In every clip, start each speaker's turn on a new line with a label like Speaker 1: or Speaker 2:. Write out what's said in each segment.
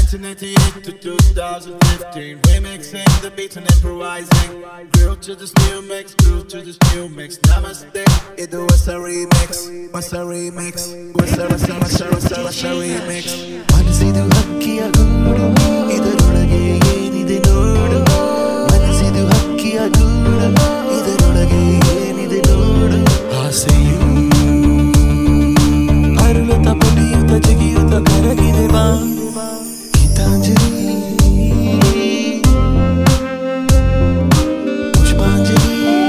Speaker 1: 1998 to 2015, remixing the beats and improvising. Grew to this new mix, grew to this new mix. Namaste, ಇದು ಹೊಸ remix, ಹೊಸ remix, ಹೊಸ remix.
Speaker 2: ಮನಸ್ಸಿದು ಹಕ್ಕಿಯ ಗೂಡು, ಇದರೊಳಗೆ ಏನಿದೆ ನೋಡು. ಮನಸ್ಸಿದು ಹಕ್ಕಿಯ ಗೂಡು, ಇದರೊಳಗೆ ಏನಿದೆ ನೋಡು. ಆಸೆಯು ಅರಳುತ್ತ ಪುಟಿಯುತ್ತ ಜಿಗಿಯುತ್ತ ಕರಗಿದೆ ಬಾ. ಗೀತಾಂಜಲಿ ಪುಷ್ಪಾಂಜಲಿ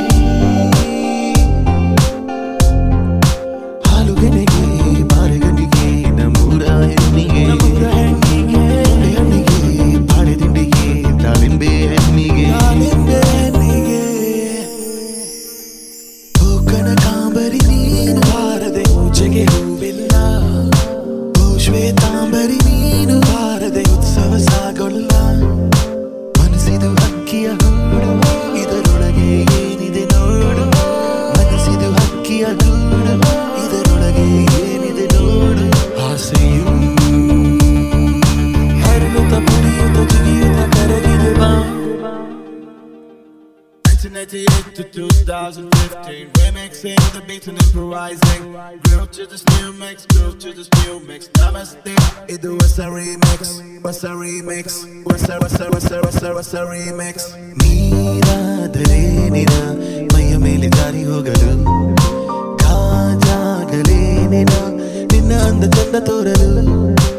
Speaker 2: ಹಾಲುಗೆನೆಗೆ ಬಾರೆಗಣ್ಣಿಗೆ ನಮ್ಮೂರ ಹೆಣ್ಣಿಗೆ ಹಣ್ಣಿಗೆ ಬಾಳೆ ದಿಂಡಿಗೆ ದಾಳಿಂಬೆ ಹೆಣ್ಣಿಗೆ ಹೋಗನ ಕಾಂಬರಿ ನೀನು ಬಾರದೆ ಮೂಚೆಗೆ ಹೂವಿಲ್ಲ. ಶ್ವೇತಾಂಬರಿ ನೀನು ಬಾರದೆ ಉತ್ಸವ ಸಾಗೊಲ್ಲ. ಮನಸ್ಸಿದು ಹಕ್ಕಿಯ ಗೂಡು, ಇದರೊಳಗೆ ಏನಿದೆ ನೋಡು. ಮನಸ್ಸಿದು ಹಕ್ಕಿಯ ಗೂಡು, ಇದರೊಳಗೆ ಏನಿದೆ ನೋಡು. ಆಸೆಯು ಹರಳುತ್ತ ಪುಡಿಯುತ್ತ ಜಿಗಿಯುತ್ತ ಕರಗಿದೆ ಬಾ.
Speaker 1: 1998 to 2015, remixing the beats and improvising. Grew to this new mix, grew to this new mix. Namaste, ಇದು ಹೊಸ remix, ಹೊಸ remix, ಹೊಸ remix.
Speaker 2: ನೀರಾದರೇನಿನ ಮೈಯ ಮೇಲೆ ಜಾರಿ ಹೋಗಲು, ಕಾಜಾಗಲೇನಿನ ನಿನ್ನ ಅಂದ ಚಂದ ತೋರಲು.